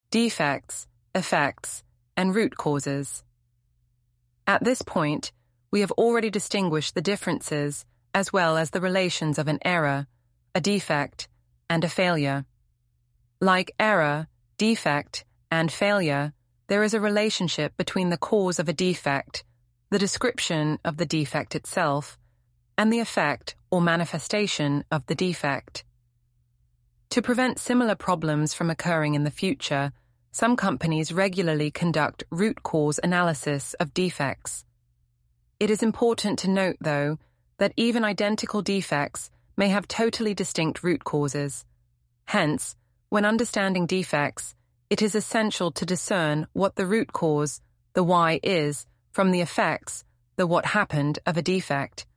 defects, effects, and root causes. At this point, we have already distinguished the differences as well as the relations of an error, a defect, and a failure. Like error, defect, and failure, there is a relationship between the cause of a defect, the description of the defect itself, and the effect or manifestation of the defect. To prevent similar problems from occurring in the future, some companies regularly conduct root cause analysis of defects. It is important to note, though, that even identical defects may have totally distinct root causes. Hence, when understanding defects, it is essential to discern what the root cause, the why, is from the effects, the what happened of a defect.